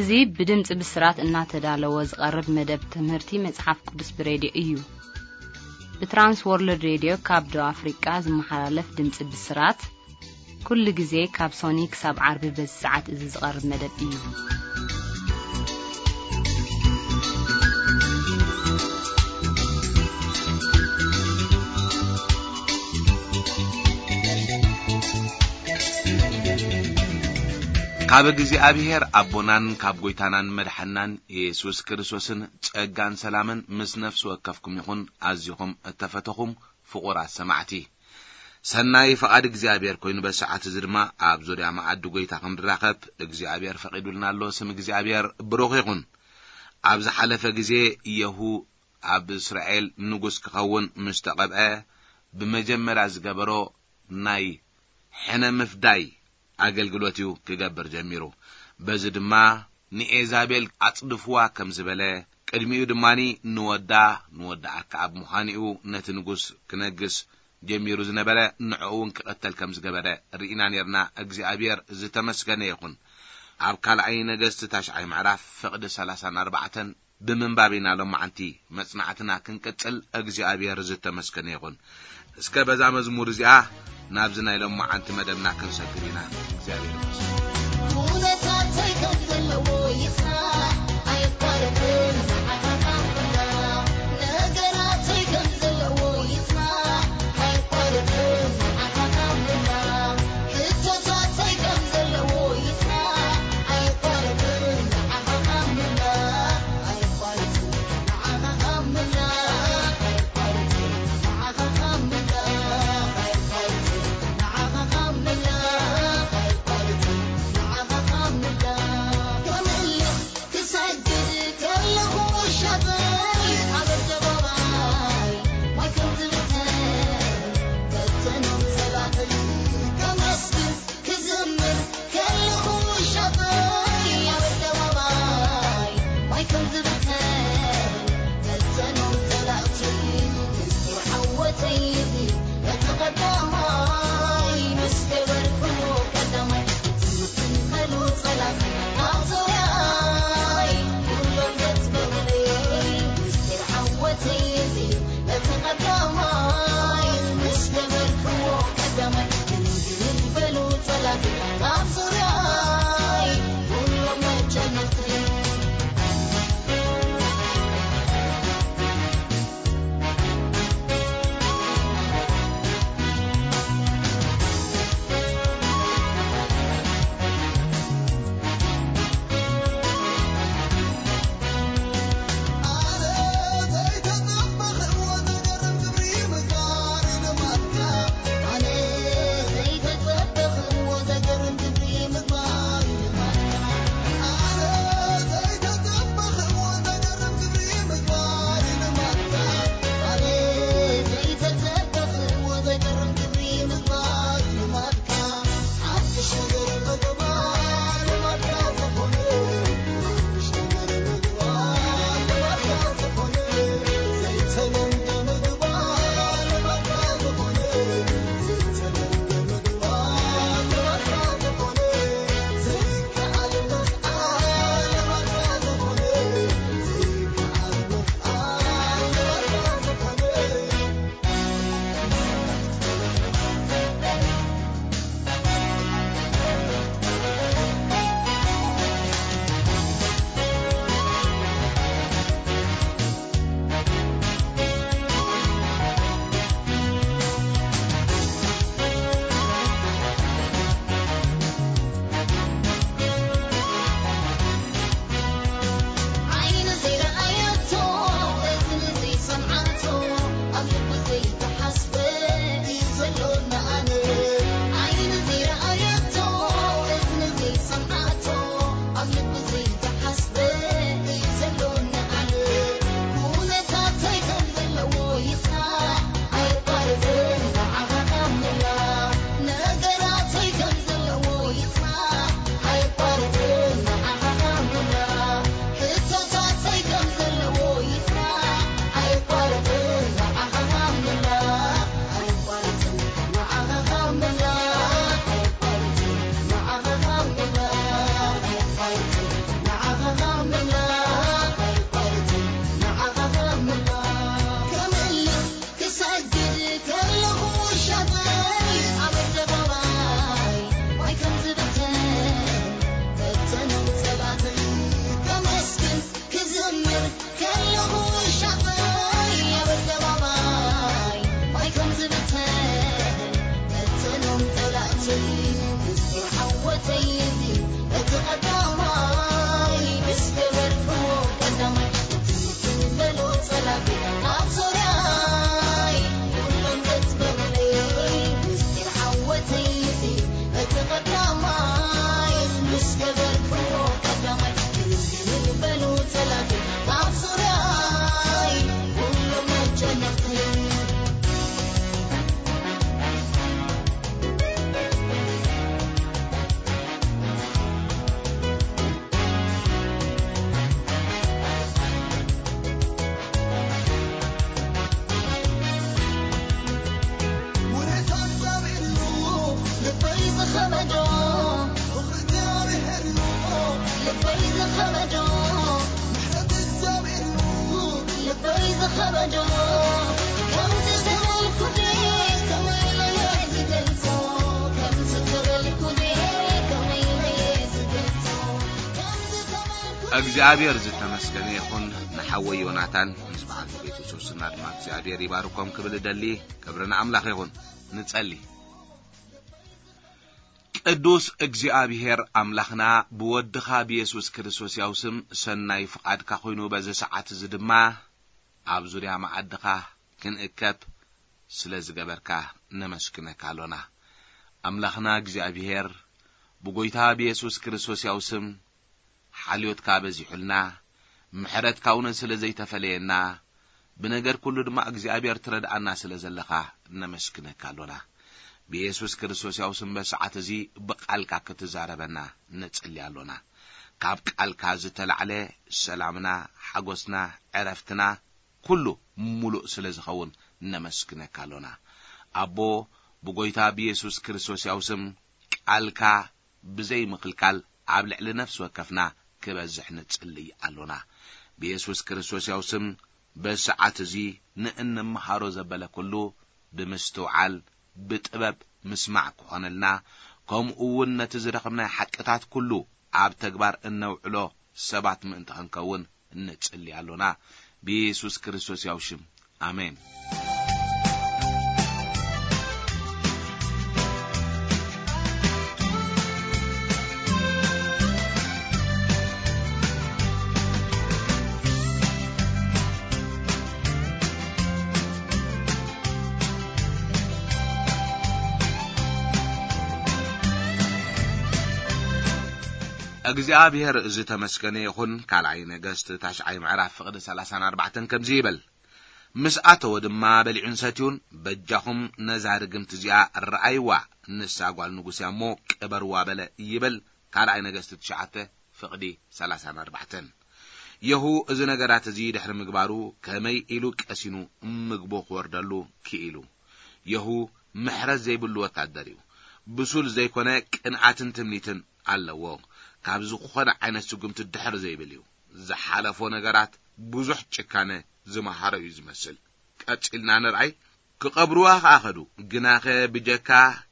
እዙي بدمጽ بسرات እናተዳለወ ዝቀርብ መደብ ትምህርቲ መጽሐፍ ቅዱስ ብሬዲዮ እዩ በትራንስ ወርልድ ሬዲዮ ካብ ደቡብ አፍሪካ ዝመሓላለፍ ድምጽ ብስራት ኩሉ ግዜ ካብ ሶኒክ ሳብ ዓርቢ በሰዓት እዚ ዝቀርብ መደብ እዩ ካብ እግዚአብሔር አቦናን ካብ ጎይታናን መድሐናን ኢየሱስ ክርስቶስን ጸጋን ሰላምን ምስ ነፍስ ወከፍኩም ይኹን አዝይኹም እተፈተኹም ፍቁራት ሰማዕቲ ሰናይ ፈቃድ እግዚአብሔር ኮይኑ በሰዓት ዝድማ አብ ዙርያ ማዕድ ጎይታ ክንራኸብ እግዚአብሔር ፈቂዱልናሎ ስም እግዚአብሔር ብሩኽ ይኹን አብ ዝሓለፈ ግዜ ኢየሁ አብ እስራኤል ንጉስ ክኸውን ምስተቀብአ በመጀመሪያ ዝገበሮ ናይ ሕነ ምፍዳይ አገልግሎቱ ክገብር ጀሚሩ በዚ ድማ ንኤዛቤል አጽድፍዋ ከም ዝበለ ቅድሚኡ ድማኒ ንወዳ አካብ ሙኻኒኡ ነቲ ንጉስ ክነግስ ጀሚሩ ዝነበረ ንዕውን ክቀተል ከም ዝገበረ ርኢና ነርና እግዚአብሔር ዝተመስገነ ይኹን አብ ካልአይ ነገስት ታሽዓይ ምዕራፍ ፍቅድ 34 ብምንባቢና ለማዓንቲ መጽናዕትና ክንቀጽል እግዚአብሔር ዝተመስገነ ይኹን እስከ በዛ መዝሙር እዚኣ ናብዝና ለማዓንቲ መደብና ክንሰግድና እግዚአብሔር ይመስገን Mama እግዚአብሔር ዝተመስገነ ይሁን ንሐወይ ዮናታን ምስባል ቤተሰብና ድማ እግዚአብሔር ይባርኮም ክብል ደሊ ክብርና አምላክ ይሁን ንጸሊ ቅዱስ እግዚአብሔር አምላክና በወድኻ በኢየሱስ ክርስቶስ ያውስም ሰናይ ፍቃድካ ኮይኑ በዚ ሰዓት እዚ ድማ ኣብ ዙርያ ማዕድኻ ክንእከብ ስለዝገበርካ ነመስክነካ አሎና አምላክና እግዚአብሔር በጎይታ በኢየሱስ ክርስቶስ ያውስም ሓልዮትካ በዚሑልና ምሕረትካ እውን ስለዘይተፈለየና ብነገር ኩሉ ድማ እግዚአብሔር ትረዳአና ስለዘለኻ ነመስክነካ አሎና በኢየሱስ ክርስቶስ ያውስም በሰዓት እዚ በቃልካ ክትዛረበና ነጽልይ አሎና ካብ ቃልካ ዝተላዕለ ሰላምና ሓጎስና ዕረፍትና ኩሉ ሙሉእ ስለዝኸውን ነመስክነካ አሎና አቦ በጎይታ በኢየሱስ ክርስቶስ ያውስም ቃልካ ብዘይ ምክልካል ኣብ ልዕሊ ነፍስ ወከፍና ክበዝሕ ነጽልይ አሎና በኢየሱስ ክርስቶስ ያውስም በሰዓት እዚ ንእንመሃሮ ዘበለ ኩሉ ብምስተውዓል ብጥበብ ምስማዕ ክኾነልና ከምኡውን ነቲ ዝረኸብና ሓቅታት ኩሉ ኣብ ተግባር እነውዕሎ ሰባት ምእንቲ ክንከውን ነጽልይ አሎና በኢየሱስ ክርስቶስ ያውሽም አሜን እግዚአብሔር ዝተመስገነ ይሁን ካልኣይ ነገስት ታሽዓይ ምዕራፍ ፍቅድ 34 ከምዚ ይበል ምስአተው ድማ በሊዑን ሰትዩን በጃኹም ነዛርግምት እዚኣ ረአይዋ ንሳጓል ንጉስያሞ ቀበርዋ በለ ይበል ካልኣይ ነገስት 9 ፍቅዲ 34 የሁ እዚ ነገራት እዚ ድሕሪ ምግባሩ ከመይ ኢሉ ቀሲኑ ምግቦ ክወርደሉ ክኢሉ የሁ ምሕረት ዘይብሉ ወታደር እዩ ብሱል ዘይኮነ ቅንዓትን ትምኒትን ኣለዎ ካብዚ ኮነ ዓይነት ስጉምት ድሕር ዘይብል እዩ ዝሓለፎ ነገራት ብዙሕ ጭካነ ዝመሃረ እዩ ዝመስል ቀጽልና ንርአይ ክቀብሩዋ ካኸዱ ግናኸ ብጀካ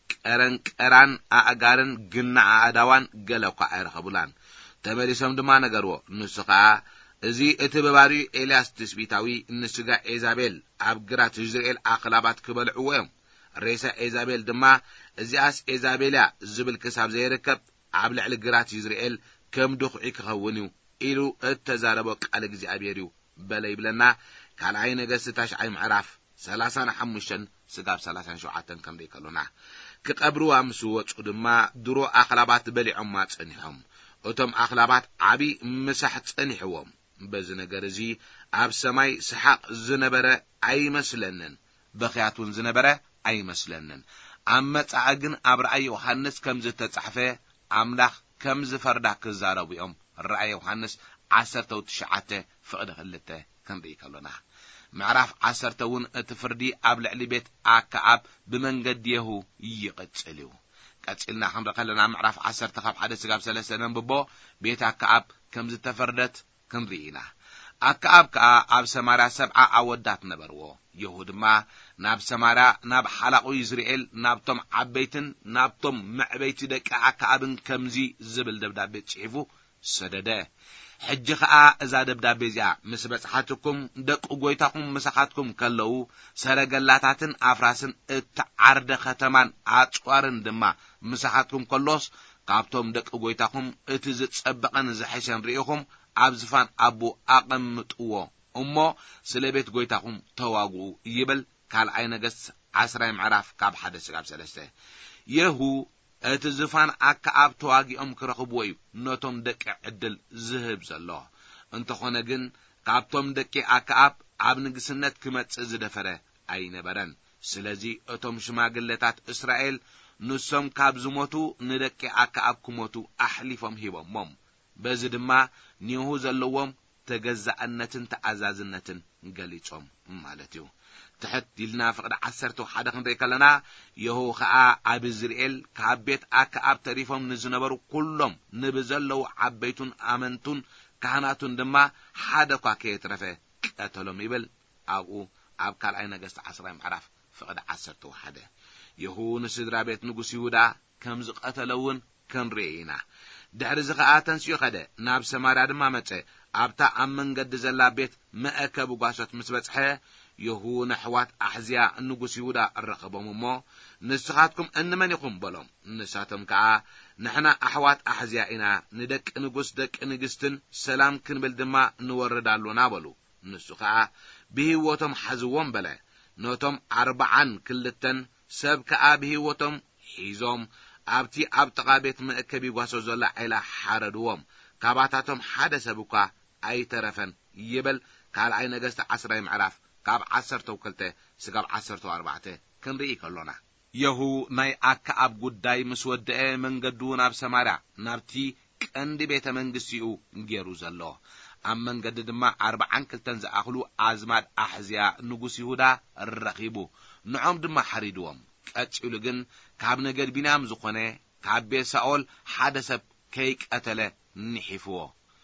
ቀረን ኣጋርን ግና ኣዳዋን ገለኳ ኣይረኸቡላን ተመሊሶም ድማ ነገርዎ ንስኻ እዚ እቲ በባሪ ኤልያስ ትስቢታዊ ንስጋ ኤዛቤል ኣብ ግራት ይዝራኤል ኣኽላባት ክበልዕዎም ሬሳ ኤዛቤል ድማ እዚኣስ ኤዛቤልያ ዝብል ክሳብ ዘይርከብ ኣብ ልዕሊ ግራት ይዝራኤል ከም ድኹዒ ክኸውን እዩ ኢሉ እተዛረበ ቃል እግዚአብሔር እዩ በለ ይብለና ካልኣይ ነገስት ታሽዓይ ምዕራፍ 35 ስጋብ 37 ከም ደይከሉና ክቀብሩዋ ምስ ወጹ ድማ ድሮ ኣኽላባት በሊዖም ማጸኒሖም እቶም ኣኽላባት ዓቢ ምሳሕ ጸኒሕዎም በዚ ነገር እዚ ኣብ ሰማይ ስሓቅ ዝነበረ ኣይመስለንን በኺያቱን ዝነበረ ኣይመስለንን ኣብ መጻግን ኣብ ራእይ ዮሐንስ ከም ዝተጻሕፈ አምላክ ከም ዝፈርዳ ክዛረቡዮም ራእይ ዮሐንስ 19 ፍቅድ 2 ከም ደይከሉና ምዕራፍ 10 እውን እቲ ፍርዲ ኣብ ልዕሊ ቤት ኣካኣብ ብመንገዲ የሁ ይቅጽል እዩ ቀጽልና ክንረኸለና ምዕራፍ 10 ካብ 1 ስጋብ 3 ነንብቦ ቤት ኣካኣብ ከም ዝተፈርደት ክንርኢና ኣካኣብ ከዓ ኣብ ሰማርያ 7 ኣወዳት ነበርዎ የሁ ድማ ናብ ሰማርያ ናብ ሓላቁ ይዝራኤል ናብቶም ዓበይትን ናብቶም መዕበይቲ ደቂ ኣካኣብን ከምዚ ዝብል ደብዳቤ ጽሒፉ ሰደደ ሕጂ ኸኣ እዛ ደብዳቤ እዚኣ ምስ በጽሓትኩም ደቂ ጐይታኹም ምሳኻትኩም ከለዉ ሰረገላታትን ኣፍራስን እትዓርደ ከተማን ኣጽዋርን ድማ ምሳኻትኩም ከሎስ ካብቶም ደቂ ጐይታኹም እቲ ዝጸበቐን ዝሕሸን ርኢኹም ኣብ ዝፋን ኣቦ ኣቐምጥዎ እሞ ስለ ቤት ጐይታኹም ተዋግኡ ይብል ካልኣይ ነገሥት 10 ምዕራፍ ካብ 1-3 የሁ እቲ ዝፋን ኣከኣብ ተዋጊኦም ክረኽብዎ እዩ ነቶም ደቂ ዕድል ዝህብ ዘሎ እንተኾነ ግን ካብቶም ደቂ ኣከኣብ ኣብ ንግስነት ክመጽእ ዝደፈረ ኣይነበረን ስለዚ እቶም ሽማግለታት እስራኤል ንሶም ካብ ዝሞቱ ንደቂ ኣከኣብ ክሞቱ ኣሕሊፎም ሂቦሞም በዚ ድማ ኒሁ ዘለዎም ተገዛእነትን ተኣዛዝነትን ገሊጾም ማለት እዩ ትሕት ኢልና ፍቅዲ 11 ክንርኢ ከለና የሁ ኸኣ ኣብ ኢዝራኤል ካብ ቤት ኣከኣብ ተሪፎም ንዝነበሩ ኩሎም ንብዘለው ዓበይቱን ኣመንቱን ካህናቱን ድማ ሓደ ኳ ከየትረፈ ቀተሎም ይብል ኣብኡ ኣብ ካልኣይ ነገሥት 10 ምዕራፍ ፍቅዲ 11 የሁ ንስድራ ቤት ንጉስ ይሁዳ ከም ዝቀተለውን ክንርኢ ኢና ድሕሪ እዚ ኸኣ ተንስኡ ኸደ ናብ ሰማርያ ድማ መጸ ኣብታ ኣብ መንገዲ ዘላ ቤት መእከብ ጓሶት ምስ በጽሐ የሁ ነሕዋት ኣሕዝያ ንጉስ ይሁዳ ረኸቦም እሞ ንስኻትኩም እንመን ኢኹም በሎም ንሳቶም ከዓ ንሕና ኣሕዋት ኣሕዝያ ኢና ንደቂ ንጉስ ደቂ ንግስትን ሰላም ክንብል ድማ ንወርዳሉና በሉ ንሱ ከዓ ብህይወቶም ሓዝዎም በለ ነቶም 42 ሰብ ከዓ ብህይወቶም ሒዞም ኣብቲ ኣብ ጥቓ ቤት መእከቢ ጓሶ ዘላ ዒላ ሓረድዎም ካባታቶም ሓደ ሰብ እኳ ኣይተረፈን ይብል ካልኣይ ነገሥት 10 ምዕራፍ ካብ 12 ስጋብ 14 ክንርኢ ከሎና የሁ ናይ ኣከኣብ ጉዳይ ምስ ወድአ መንገዱ ናብ ሰማርያ ናብቲ ቀንዲ ቤተ መንግስቲኡ ገይሩ ዘሎ ኣብ መንገዲ ድማ 42 ዝኣኽሉ ኣዝማድ ኣሕዝያ ንጉስ ይሁዳ ረኺቡ ንዖም ድማ ሓሪድዎም ቀጺሉ ግን ካብ ነገድ ቢንያም ዝኾነ ካብ ቤት ሳኦል ሓደ ሰብ ከይቀተለ ንሒፍዎ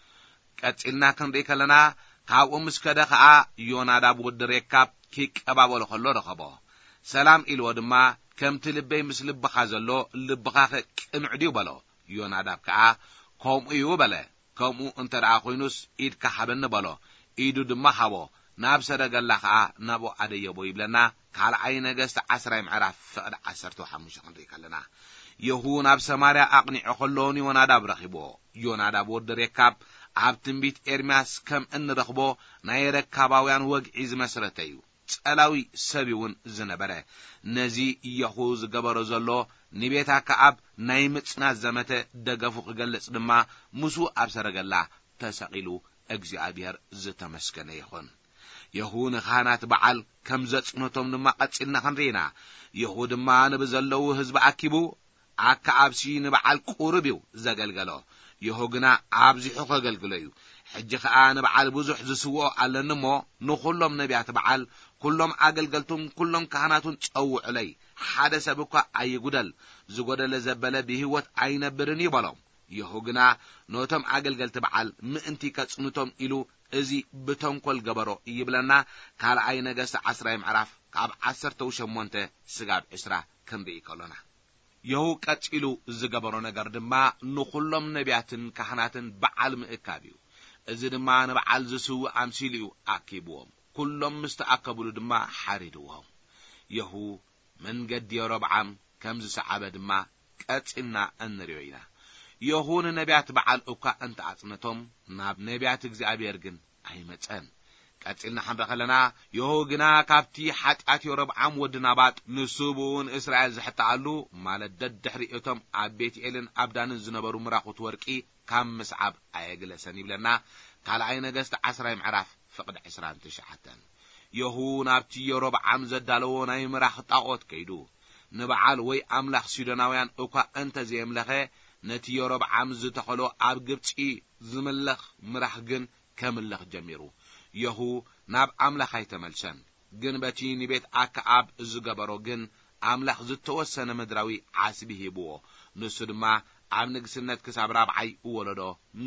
ቀጺልና ክንርኢ ከለና ካብኡ ምስ ከደ ኸኣ ዮናዳብ ወዲ ሬካብ ኪቀባበሎ ከሎ ረኸቦ ሰላም ኢልዎ ድማ ከምቲ ልበይ ምስ ልብኻ ዘሎ ልብኻ ቅንዕድዩ በሎ ዮናዳብ ከዓ ከምኡ እዩ በለ ከምኡ እንተደኣ ኮይኑስ ኢድካ ሓበኒ በሎ ኢዱ ድማ ሓቦ ናብ ሰረገላ ከዓ ናብኡ ኣደየቦ ይብለና ካልኣይ ነገሥት 10 ምዕራፍ ፍቅዲ 15 ክንርኢ ከለና የሁ ናብ ሰማርያ ኣቕኒዑ ከሎ ዮናዳብ ረኺቦ ዮናዳብ ወዲ ሬካብ ኣብ ትንቢት ኤርምያስ ከም እንረኽቦ ናይ ረካባውያን ወግዒ ዝመስረተ እዩ ጸላዊ ሰቢውን ዝነበረ ነዚ የሁ ዝገበሮ ዘሎ ንቤት ኣከኣብ ናይ ምጽናት ዘመተ ደገፉ ክገልጽ ድማ ሙሱ ኣብ ሰረገላ ተሰቂሉ እግዚአብሔር ዝተመስገነ ይኹን የሁ ንኻህናት በዓል ከም ዘጽነቶም ድማ ቀጺልና ክንሪኢና የሁ ድማ ንብዘለው ህዝቢ ኣኪቡ ኣከኣብሲ ንበዓል ቁርብ እዩ ዘገልገሎ የሁ ግና ኣብዚሑ ከገልግሎ እዩ ሕጂ ኸኣ ንበዓል ብዙሕ ዝስውኦ ኣለኒ እሞ ንኹሎም ነቢያት በዓል ኩሎም ኣገልገልቱም ኩሎም ካህናቱን ጸውዑለይ ሓደ ሰብ እኳ ኣይጉደል ዝጐደለ ዘበለ ብህይወት ኣይነብርን ይበሎም የሁ ግና ነቶም ኣገልገልቲ በዓል ምእንቲ ከጽንቶም ኢሉ እዚ ብተንኰል ገበሮ ይብለና ካልኣይ ነገሥት 10 ምዕራፍ ካብ 18 ስጋብ 20 ክንርኢ ከሎና የሁ ቀጺሉ ዝገበሮ ነገር ድማ ንኹሎም ነቢያትን ካህናትን በዓል ምእካብ እዩ እዚ ድማ ንበዓል ዝስው ኣምሲል እዩ ኣኪብዎም ኩሎም ምስተኣከብሉ ድማ ሓሪድዎም የሁ መንገዲ የሮብዓም ከም ዝሰዓበ ድማ ቀጺልና እንሪኦ ኢና የሁ ንነቢያት በዓል እኳ እንተ ኣጽነቶም ናብ ነቢያት እግዚአብሔር ግን ኣይመጸን ቀጺልና ሓንረ ከለና የሁ ግና ካብቲ ኃጢአት የሮብዓም ወዲ ናባጥ ንሱቡን እስራኤል ዝሕተኣሉ ማለት ደድሕሪ እቶም ኣብ ቤትኤልን ኣብ ዳንን ዝነበሩ ምራኹት ወርቂ ካብ ምስዓብ ኣየግለሰን ይብለና ካልኣይ ነገሥት 10 ምዕራፍ ፍቅዲ 29 የሁ ናብቲ የሮብዓም ዘዳለዎ ናይ ምራኽ ጣዖት ከይዱ ንበዓል ወይ ኣምላኽ ሲዶናውያን እኳ እንተ ዘየምለኸ ነቲ የሮብዓም ዝተኸሎ ኣብ ግብፂ ዝምለኽ ምራኽ ግን ከምለኽ ጀሚሩ የሁ ናብ ኣምላኽ ኣይተመልሰን ግን በቲ ንቤት ኣከኣብ ዝገበሮ ግን ኣምላኽ ዝተወሰነ ምድራዊ ዓስቢ ሂብዎ ንሱ ድማ ኣብ ንግስነት ክሳብ 4 ወለዶ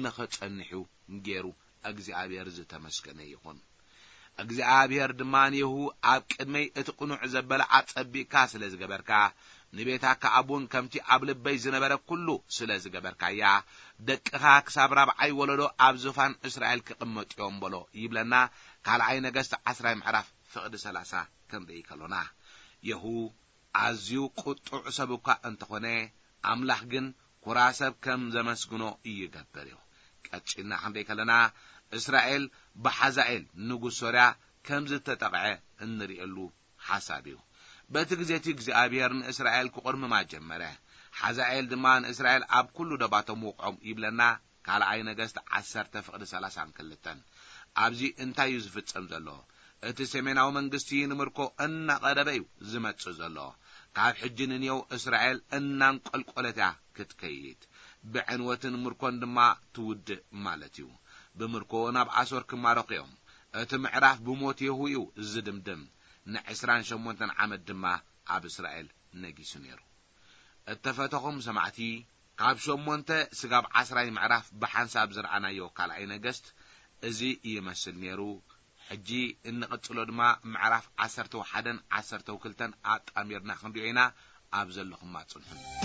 ንኽጸንሑ ገይሩ እግዚአብሔር ዝተመስገነ ይኹን እግዚአብሔር ድማ የሁ ኣብ ቅድመይ እቲ ቁኑዕ ዘበለ ኣጸቢካ ስለ ዝገበርካ ንቤታካ አቡን ከምቲ ኣብ ልበይ ዝነበረ ኩሉ ስለዚ ገበርካያ ደቅኻ ክሳብ ራብዓይ ወለዶ ኣብ ዙፋን እስራኤል ክቅመጥዮም በሎ ይብለና ካልኣይ ነገሥት 10 ምዕራፍ ፍቅዲ 30 ክንርኢ ከሎና የሁ ኣዝዩ ቁጡዕ ሰብኳ እንተኾነ ኣምላኽ ግን ኩራሰብ ከም ዘመስግኖ ይገብርዮ ቀጭና ክንደይ ከለና እስራኤል በሓዛኤል ንጉስ ሶርያ ከም ዝተጠቅዐ እንሪእሉ ሓሳብዩ በቲ ግዜቲ እግዚአብሔር ንእስራኤል ክቆርምማ ጀመረ ሓዛኤል ድማ ንእስራኤል ኣብ ኩሉ ደባቶም ወቆም ይብለና ካልኣይ ነገሥት 10 ፍቅዲ 32 ኣብዚ እንታይ ዝፍጸም ዘሎ እቲ ሰሜናዊ መንግስቲ ንምርኮ እናቀረበዩ ዝመጽእ ዘሎ ካብ ሕጂ ንኔው እስራኤል እናንቆልቆለታ ክትከይድ ብዕንወትን ምርኮን ድማ ትውድእ ማለት እዩ ብምርኮ ናብ ኣሶር ክማረኹዮም እቲ ምዕራፍ ብሞት የሁዩ ዝድምድም ን28 ዓመት ድማ ኣብ እስራኤል ነጊሱ ነይሩ እተፈተኹም ሰማዕቲ ካብ 8 ስጋብ 10 ምዕራፍ ብሓንሳብ ዝረአናዮ ካልኣይ ነገሥት እዚ ይመስል ነይሩ ሕጂ እንቅጽሎ ድማ ምዕራፍ 11 12 ኣጣሚርና ክንሪኦ ኢና ኣብ ዘለኹም ማጽንሑ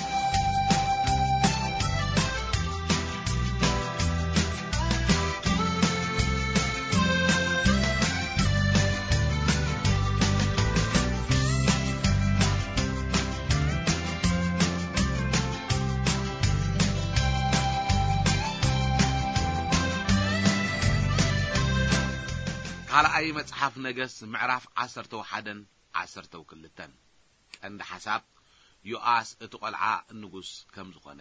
ካልኣይ መጽሓፍ ነገሥት ምዕራፍ 11 12 ቀንዲ ሓሳብ ዮአስ እቲ ቆልዓ ንጉስ ከም ዝኾነ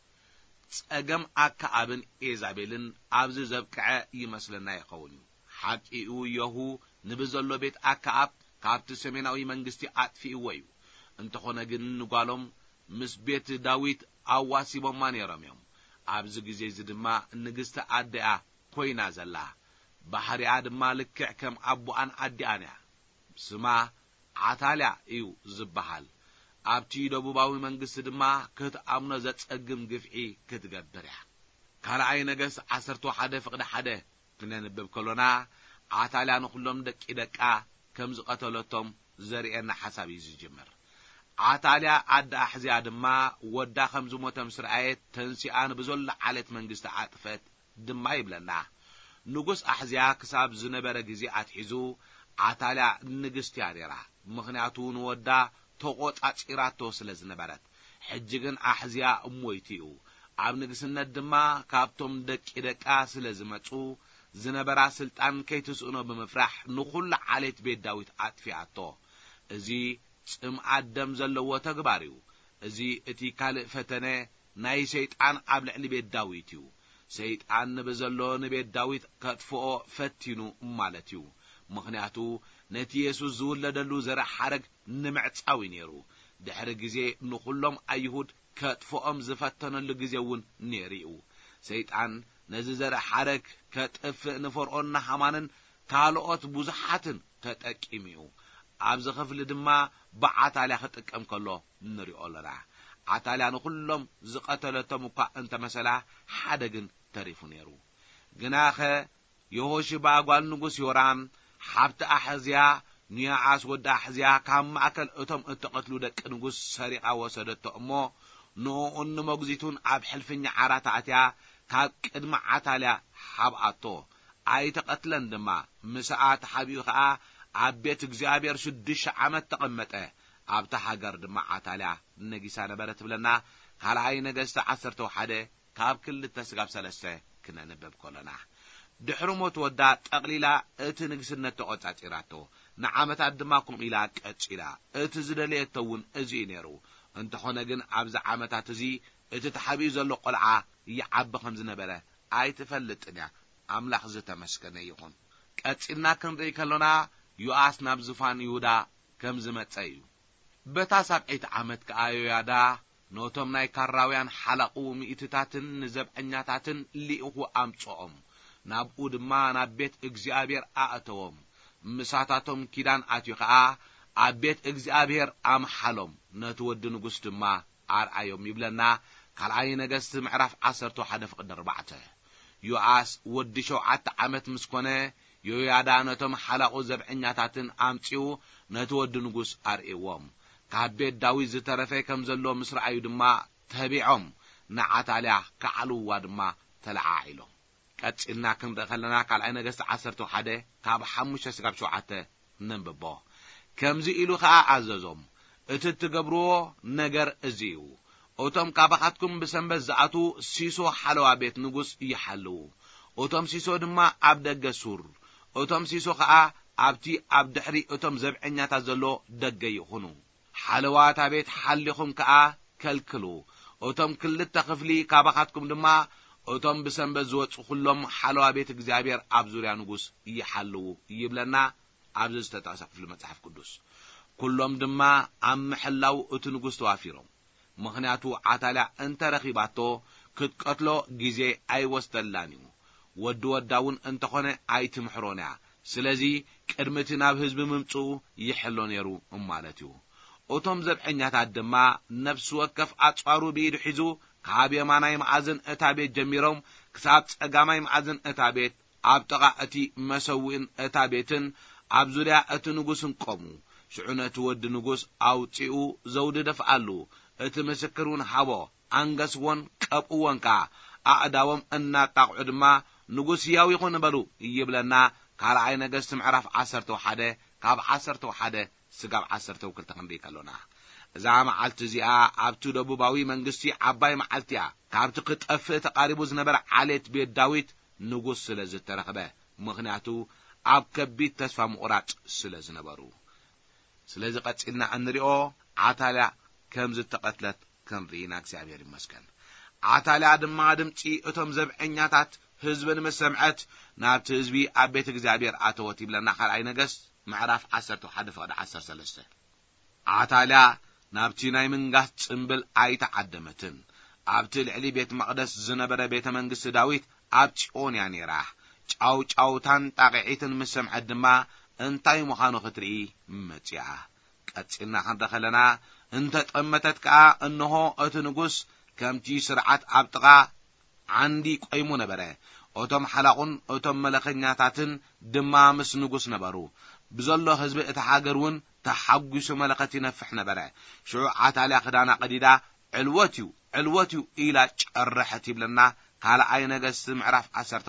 ጸገም ኣክዓብን ኤዛቤልን ኣብዚ ዘብቅዐ ይመስለና ይኸውን ሓቂኡ የሁ ንብዘሎ ቤት ኣክዓብ ካብቲ ሰሜናዊ መንግስቲ ኣጥፊእዎ እዩ እንተኾነ ግን ንጓሎም ምስ ቤት ዳዊት ኣዋሲቦማ ነይሮም እዮም ኣብዚ ግዜ እዚ ድማ ንግስቲ ኣደኣ ኮይና ዘላ ባህሪያ ድማ ልክዕ ከም ኣቦኣን ኣዲኣን እያ ስማ ዓታልያ እዩ ዝበሃል ኣብቲ ደቡባዊ መንግስቲ ድማ ክትኣምኖ ዘጸግም ግፍዒ ክትገብር እያ ካልኣይ ነገሥት 11 ፍቅዲ 1 ክነንብብ ከሎና ዓታልያ ንኩሎም ደቂ ከም ዝቀተለቶም ዘርኤና ሓሳብ እዩ ዝጅምር ዓታልያ ኣደኣ ሕዝያ ድማ ወዳ ከም ዝሞተ ምስ ረኣየት ተንሲኣን ብዘሎ ዓለት መንግስቲ ኣጥፈት ድማ ይብለና ንጉስ ኣሕዝያ ክሳብ ዝነበረ ግዜ ኣትሒዙ ዓታልያ ንግስቲ ነይራ ምኽንያቱ ንወዳ ተቆጻጺራቶ ስለ ዝነበረት ሕጂ ግን ኣሕዝያ እሞይቲኡ ኣብ ንግስነት ድማ ካብቶም ደቂ ስለ ዝመጹ ዝነበራ ስልጣን ከይትስእኖ ብምፍራሕ ንኹሉ ዓለት ቤት ዳዊት ኣጥፊኣቶ እዚ ጽምዓት ደም ዘለዎ ተግባር እዩ እዚ እቲ ካልእ ፈተነ ናይ ሰይጣን ኣብ ልዕሊ ቤት ዳዊት እዩ ሰይጣን ንብዘሎ ንቤት ዳዊት ከጥፍኦ ፈቲኑ ማለት እዩ ምኽንያቱ ነቲ ኢየሱስ ዝውለደሉ ዘርኢ ሓረግ ንምዕጻዊ ነይሩ ድሕሪ ግዜ ንኹሎም ኣይሁድ ከጥፍኦም ዝፈተነሉ ግዜ እውን ነይሩ ሰይጣን ነዚ ዘርኢ ሓረግ ከጥፍእ ንፈርዖንና ሃማንን ካልኦት ብዙሓትን ተጠቂሙ እዩ ኣብዚ ክፍሊ ድማ ብዓታልያ ክጥቀም ከሎ ንሪኦ ኣለና ዓታልያ ንኹሎም ዝቀተለቶም እኳ እንተመሰላ ሓደ ግን ተሪፉ ነይሩ ግናኸ የሆሽባ ጓል ንጉስ ዮራም ሓብቲ ኣሕዝያ ኒያዓስ ወዳ ኣሕዝያ ካብ ማእከል እቶም እተቀትሉ ደቂ ንጉስ ሰሪቃ ወሰደቶ እሞ ንኡን መግዚቱን ኣብ ሕልፍኛ ዓራታ ኣትያ ካብ ቅድሚ ዓታልያ ሓብኣቶ ኣይተቀትለን ድማ ምስኣት ሓቢኡ ከዓ ኣብ ቤት እግዚአብሔር 6 ዓመት ተቀመጠ ኣብታ ሃገር ድማ ዓታልያ ነጊሳ ነበረት ብለና ካልኣይ ነገሥት 11 ካብ 2 ስጋብ 3 ክነንብብ ከለና ድሕሪ ሞት ወዳ ጠቅሊላ እቲ ንግስነት ተቆጻጺራቶ ንዓመታት ድማ ኩም ኢላ ቀጭላ እቲ ዝደልየተውን እዚ ነይሩ እንተኾነ ግን ኣብዚ ዓመታት እዚ እቲ ተሓቢኡ ዘሎ ቆልዓ ይዓቢ ከም ዝነበረ ኣይትፈልጥን እያ ኣምላኽ ዝተመስገነ ይኹን ቀጭና ክንርኢ ከለና ዮአስ ናብ ዙፋን ይሁዳ ከም ዝመጸ እዩ በታ 7 ዓመት ከኣዮያዳ ኖቶም ናይ ካራውያን ሓላቁ ሚእትታትን ንዘብዐኛታትን ሊኢኹ ኣምጾኦም ናብኡ ድማ ናብ ቤት እግዚአብሔር ኣእተዎም ምሳታቶም ኪዳን ኣትዩ ከዓ ኣብ ቤት እግዚአብሔር ኣምሓሎም ነቲ ወዲ ንጉስ ድማ ኣርኣዮም ይብለና ካልኣይ ነገሥት ምዕራፍ 11 ፍቅዲ 4 ዮአስ ወዲ 7 ዓመት ምስኮነ ዮያዳ ነቶም ሓላቁ ዘብዐኛታትን ኣምጺኡ ነቲ ወዲ ንጉስ ኣርእዎም ካብ ቤት ዳዊት ዝተረፈ ከም ዘሎ ምስ ረኣዩ ድማ ተቢዖም ንዓታልያ ከዓልዋ ድማ ተለዓዒሎም ቀጽልና ክንርኢ ከለና ካልኣይ ነገሥት 11 ካብ 5 እስካብ 7 ነንብቦ ከምዚ ኢሉ ከዓ ኣዘዞም እቲ ትገብርዎ ነገር እዚዩ እቶም ካባኻትኩም ብሰንበት ዝኣቱ ሲሶ ሓለዋ ቤት ንጉስ ይሓልው እቶም ሲሶ ድማ ኣብ ደገ ሱር እቶም ሲሶ ከዓ ኣብቲ ኣብ ድሕሪ እቶም ዘብዐኛታት ዘሎ ደገ ይኹኑ ሓለዋታ ቤት ሓሊኹም ከዓ ከልክሉ እቶም ክልተ ክፍሊ ካባኻትኩም ድማ እቶም ብሰንበት ዝወጹ ኩሎም ሓለዋ ቤት እግዚአብሔር ኣብ ዙርያ ንጉስ ይሓልው ይብለና ኣብ ዝተጠቀሰ ክፍሊ መጽሓፍ ቅዱስ ኩሎም ድማ ኣብ ምሕላው እቲ ንጉስ ተዋፊሮም ምኽንያቱ ዓታልያ እንተረኺባቶ ክትቀትሎ ግዜ ኣይወስደላን እዩ ወዲ ወዳውን እንተኾነ ኣይትምሕሮን እያ ስለዚ ቅድሚቲ ናብ ህዝቢ ምምጽኡ ይሕሎ ነይሩ ማለት እዩ እቶም ዘብዐኛታት ድማ ነፍሲ ወከፍ ኣጽዋሩ ብኢዱ ሒዙ ካብ የማናይ ማዕዘን እታ ቤት ጀሚሮም ክሳብ ጸጋማይ ማዕዘን እታ ቤት ኣብ ጥቓ እቲ መሰዊእን እታ ቤትን ኣብ ዙርያ እቲ ንጉስን ቆሙ ሽዑነቱ ወዲ ንጉስ ኣውፂኡ ዘውዲ ደፍኣሉ እቲ ምስክሩን ሃቦ አንገስዎን ቀብኡዎን ከዓ ኣእዳዎም እናጣቕዑ ድማ ንጉስ ያው ይኹን በሉ ይብለና ካልኣይ ነገሥት ምዕራፍ 11 ካብ 11 ስጋብ 12 ክንርኢ ከሎና እዛ መዓልቲ እዚኣ ኣብቲ ደቡባዊ መንግስቲ ዓባይ መዓልቲ እያ ካብቲ ክጠፍእ ተቃሪቡ ዝነበረ ዓሌት ቤት ዳዊት ንጉስ ስለ ዝተረኸበ ምኽንያቱ ኣብ ከቢድ ተስፋ ምቑራጽ ስለ ዝነበሩ ስለዚ ቀጽልና እንሪኦ ዓታልያ ከም ዝተቀትለት ክንርኢና እግዚአብሔር ይመስገን ዓታልያ ድማ ድምጺ እቶም ዘብዐኛታት ህዝብን መሰምዐት ናብቲ ህዝቢ ኣብ ቤት እግዚአብሔር ኣተወት ይብለና ካልኣይ ነገሥት ምዕራፍ 11:13 ዓታልያ ናብቲ ናይ መንጋት ጽምብል ኣይተዓደመትን ኣብቲ ልዕሊ ቤት መቅደስ ዝነበረ ቤተ መንግስቲ ዳዊት ኣብ ጽዮን እያ ነይራ ጫውጫውታን ጣቂዒትን መሰምዐት ድማ እንታይ ምዃኑ ክትርኢ መጽያ ቀጽልና ክንረኸለና እንተጠመተት ከዓ እንሆ እቲ ንጉስ ከምቲ ስርዓት ኣብ ጥቓ ዓንዲ ቆይሙ ነበረ እቶም ሓላቁን እቶም መለኸኛታትን ድማ ምስ ንጉስ ነበሩ ብዘሎ ህዝቢ እቲ ሃገርውን ተሓጒሱ መለኸት ይነፍሕ ነበረ ሽዑ ዓታልያ ክዳና ቀዲዳ ዕልወትዩ ኢላ ጨረሐት ይብለና ካልኣይ ነገሥት ምዕራፍ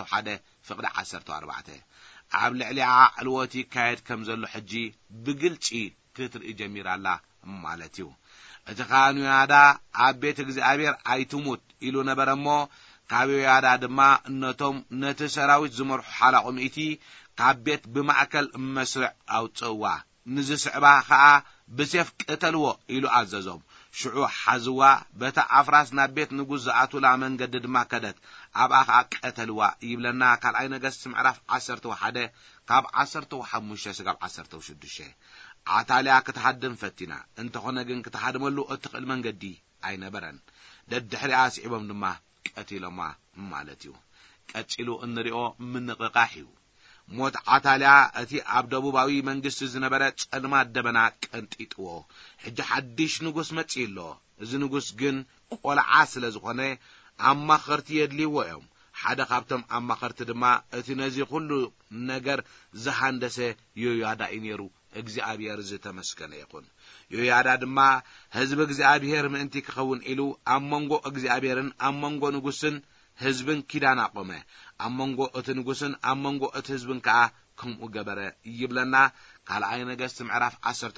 11:14 ኣብ ልዕሊዓ ዕልወት ይካየድ ከም ዘሎ ሕጂ ብግልጺ ክትርኢ ጀሚራላ ማለት እዩ እቲ ኻህን ዮያዳ ኣብ ቤት እግዚአብሔር ኣይትሙት ኢሉ ነበረ እሞ ካብ ዮያዳ ድማ ነቲ ሰራዊት ዝመርሑ ሓላቁ ሚእቲ ካብ ቤት ብማእከል መስርዕ ኣውፅዋ ንዝስዕባ ከዓ ብሴፍ ቅተልዎ ኢሉ ኣዘዞም ሽዑ ሓዝዋ በታ ኣፍራስ ናብ ቤት ንጉስ ዝኣቱላ መንገዲ ድማ ከደት ኣብኣ ከዓ ቀተልዋ ይብለና ካልኣይ ነገሥት ምዕራፍ 11 ካብ 15 እስካብ 16 ዓታልያ ክትሃድም ፈቲና እንተኾነ ግን ክትሃድመሉ እትኽእል መንገዲ ኣይነበረን ደድሕሪኣ ስዒቦም ድማ ቀቲሎማ ማለት እዩ ቀጺሉ እንሪኦ ምንቅቃሕ እዩ ሞት ዓታልያ እቲ ኣብ ደቡባዊ መንግስቲ ዝነበረ ጸልማት ደበና ቀንጢጥዎ ሕጂ ሓድሽ ንጉስ መጺሎ እዚ ንጉስ ግን ቆልዓ ስለ ዝኾነ ኣማኸርቲ የድልይዎ እዮም ሓደ ካብቶም ኣማኸርቲ ድማ እቲ ነዚ ኩሉ ነገር ዝሃንደሰ ዮያዳ እዩ ነይሩ እግዚአብሔር ዝተመስገነ ይኹን ዮያዳ ድማ ህዝቢ እግዚአብሔር ምእንቲ ክኸውን ኢሉ ኣብ መንጎ እግዚአብሔርን ኣብ መንጎ ንጉስን ህዝብን ኪዳን ኣቆመ ኣብ መንጎ እቲ ንጉስን ኣብ መንጎ እቲ ህዝብን ከዓ ከምኡ ገበረ ይብለና ካልኣይ ነገሥት ምዕራፍ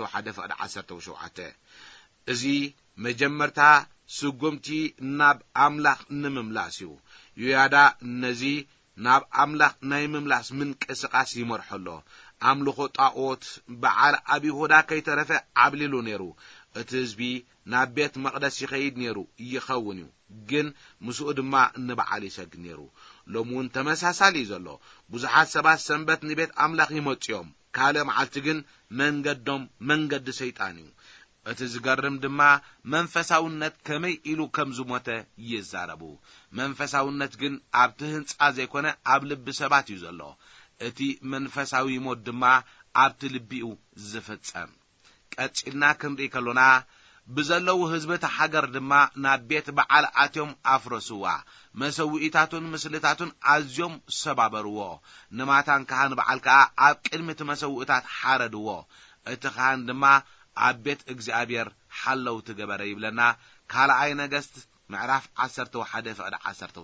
11:17 እዚ መጀመርታ ስጉምቲ ናብ ኣምላኽ ንምምላስ እዩ ዮያዳ ነዚ ናብ ኣምላኽ ናይ ምምላስ ምንቅስቃስ ይመርሐሎ ኣምልኾ ጣዖት በዓል ኣብ ይሁዳ ከይተረፈ ዓብሊሉ ነይሩ እቲ ህዝቢ ናብ ቤት መቅደስ ይኸይድ ነይሩ ይኸውን እዩ ግን ምስኡ ድማ ንበዓል ይሰግድ ነይሩ ሎሙን ተመሳሳሊ ዘሎ ብዙሓት ሰባት ሰንበት ንቤት ኣምላኽ ይመጽዮም ካልእ መዓልቲ ግን መንገዶም መንገዲ ሰይጣን እዩ እቲ ዝገርም ድማ መንፈሳውነት ከመይ ኢሉ ከም ዝሞተ ይዛረቡ መንፈሳውነት ግን ኣብቲ ህንጻ ዘይኮነ ኣብ ልቢ ሰባት እዩ ዘሎ እቲ መንፈሳዊ ሞት ድማ ኣብቲ ልቢኡ ዝፍጸም ቀጽልና ክንርኢ ከሎና ብዘለው ህዝቢ ተሓገር ድማ ናብ ቤት በዓል ኣትዮም ኣፍረሱዋ መሰዊኢታቱን ምስልታቱን ኣዝዮም ሰባበርዎ ንማታን ካህን በዓል ከዓ ኣብ ቅድሚ እቲ መሰዊኢታት ሓረድዎ እቲ ካህን ድማ عبيت እግዚአብሔር حلو تجبر يبلنا ካልአይ ነገስት ምዕራፍ 11 فقد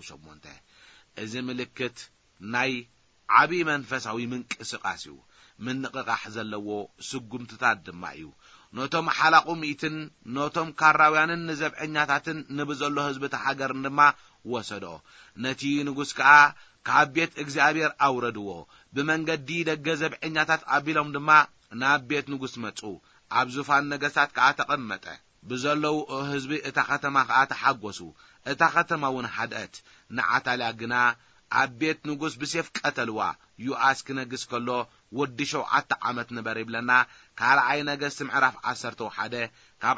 18 እዚ ምልክት ናይ ዓቢ መንፈሳዊ ምንቅስቃሲው ምንቅቃሕ ዘለዎ ስጉምትታት ድማ እዩ ኖቶም ሓላቁም ኢትን ኖቶም ካራውያንን ንዘብዐኛታትን ንብዘሎ ህዝብ ተሓገር ድማ ወሰዶ ነቲ ንጉስ ከዓ ካብ ቤት እግዚአብሔር አውረድዎ በመንገዲ ደገ ዘብዐኛታት አቢሎም ድማ ናብ ቤት ንጉስ መጹ ኣብ ዙፋን ነገስታት ከዓ ተቀመጠ ብዘለው ህዝቢ እታ ከተማ ከዓ ተሓጎሱ እታ ከተማውን ሓድአት ንዓታልያ ግና ኣብ ቤት ንጉስ ብሰፍ ቀተልዋ ዮአስ ክነግስ ከሎ ወዲ 7 ዓመት ነበር ይብለና ካልአይ ነገስት ምዕራፍ 11 ካብ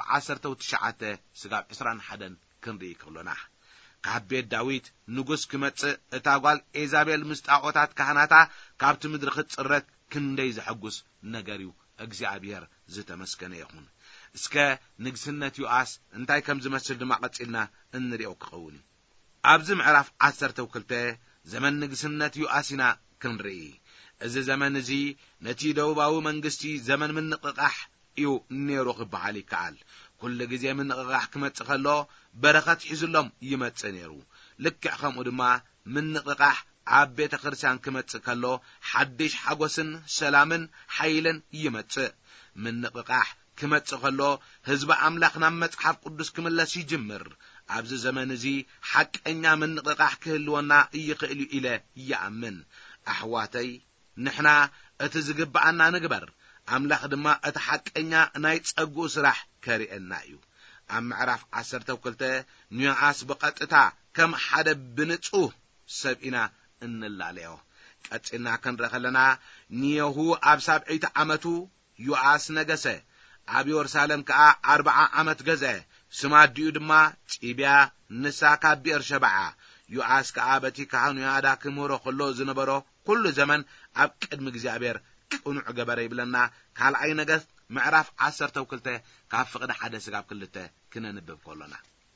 19 ስጋብ 21 ክንርኢ ከሎና ካብ ቤት ዳዊት ንጉስ ክመጽእ እታ ጓል ኤዛቤል ምስጣቆታት ካህናታ ካብቲ ምድሪ ክጽረት ክንደይ ዝሕጉስ ነገር እዩ እግዚአብሔር ዝተመስገነ ይኹን እስከ ንግስነት ዮአስ እንታይ ከም ዝመስል ድማ ቀጽልና እንሪኦ ክኸውን ኣብዚ ምዕራፍ 12 ዘመን ንግስነት ዮአስና ክንርኢ እዚ ዘመን እዚ ነቲ ደቡባዊ መንግስቲ ዘመን ምንቅቃሕ እዩ ነይሩ ክበሃል ይከኣል ኩሉ ግዜ ምንቅቃሕ ክመጽእ ከሎ በረኸት ሒዝሎም ይመጽእ ነይሩ ልክዕ ከምኡ ድማ ምንቅቃሕ ኣብ ቤተ ክርስቲያን ክመጽእ ከሎ ሓድሽ ሓጎስን ሰላምን ሓይልን ይመጽእ ምንቅቃሕ ክመጽእ ከሎ ህዝቢ ኣምላኽ ናብ መጽሓፍ ቅዱስ ክምለስ ይጅምር ኣብዚ ዘመን እዚ ሓቀኛ ምንቅቃሕ ክህልወና ይኽእል ኢለ ይኣምን ኣሕዋተይ ንሕና እቲ ዝግባአና ንግበር ኣምላኽ ድማ እቲ ሓቀኛ ናይ ጸጉኡ ስራሕ ከሪአና እዩ ኣብ ምዕራፍ 12 ዮአስ በቀጥታ ከም ሓደ ብንጹህ ሰብኢና እንላለዮ ቀጽና ክንረኸለና ኒየሁ ኣብ 7 ዓመቱ ዮአስ ነገሰ ኣብ ኢየሩሳሌም ከዓ 40 ዓመት ገዘ ስማዲኡ ድማ ጺብያ ንሳካ ብኤርሸባዓ ዮአስ ከዓ በቲ ካህኑ ያዳ ክምሮ ከሎ ዝነበሮ ኩሉ ዘመን ኣብ ቅድሚ እግዚአብሔር ቅኑዕ ገበረ ይብለና ካልአይ ነገስት ምዕራፍ 12 ካብ ፍቅደ 1 ስጋብ 2 ክነንብብ ከሎና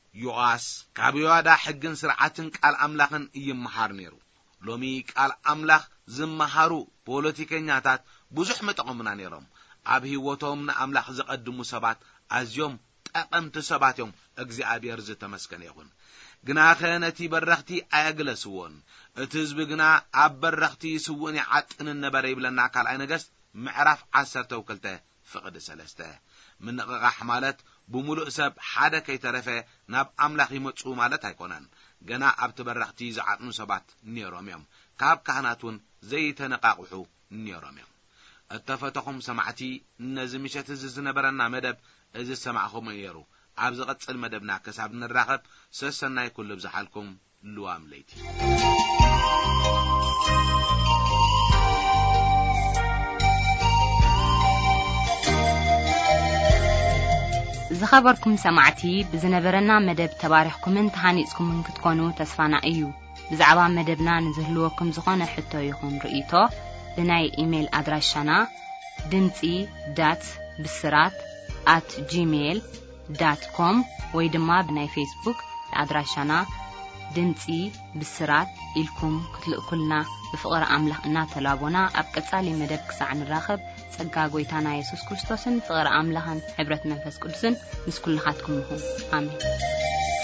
ዮአስ ካብ ያዳ ሕግን ስርዓትን ቃል አምላኽን ይመሃር ነይሩ ሎሚ ቃል አምላኽ ዝመሃሩ ፖለቲከኛታት ብዙሕ መጠቀምና ነይሮም ኣብ ህይወቶም ንአምላኽ ዝቀድሙ ሰባት ኣዝዮም ጠቀምቲ ሰባት እዮም እግዚአብሔር ዝተመስገነ ይኹን ግና ከነቲ በረኽቲ ኣያግለስዎን እቲ ህዝቢ ግና ኣብ በረኽቲ ይስውን ይዓጥን ነበር ይብለና ካልአይ ነገስት ምዕራፍ 12 ፍቅደ 3 ምንቅቃሕ ማለት ብሙሉእ ሰብ ሓደ ከይተረፈ ናብ አምላኽ ይመጹ ማለት ኣይኮነን ገና ኣብቲ በረኽቲ ዝዓጥኑ ሰባት ነይሮም እዮም ካብ ካህናቱን ዘይተነቃቅሑ ነይሮም እዮም እተፈተኹም ሰማዕቲ ነዚ ምሸት ዝነበረና መደብ እዚ ሰማዕኹም ነይሩ ኣብ ዝቀጽል መደብና ከሳብ ንራኸብ ሰሰናይ ኩሉ ብዝሓልኩም ልዋም ለይቲ ዝኸበርኩም ሰማዕቲ ብዝነበረና መደብ ተባሪኽኩምን ተሃኒጽኩምን ክትኮኑ ተስፋና እዩ ብዛዕባ መደብና ንዝህልወኩም ዝኾነ ሕቶ ይኹን ርእይቶ ብናይ ኢሜል ኣድራሻና dimci.bisrat@gmail.com ወይ ድማ ብናይ ፌስቡክ ኣድራሻና ድምጺ ብስራት ኢልኩም ክትልእኩልና ብፍቕሪ ኣምላኽ እናተላቦና ኣብ ቀጻሊ መደብ ክሳዕ ንራኸብ ጸጋ ጎይታና ኢየሱስ ክርስቶስን ፍቕሪ ኣምላኽን ሕብረት መንፈስ ቅዱስን ምስ ኩልኻትኩም ይኹን ኣሜን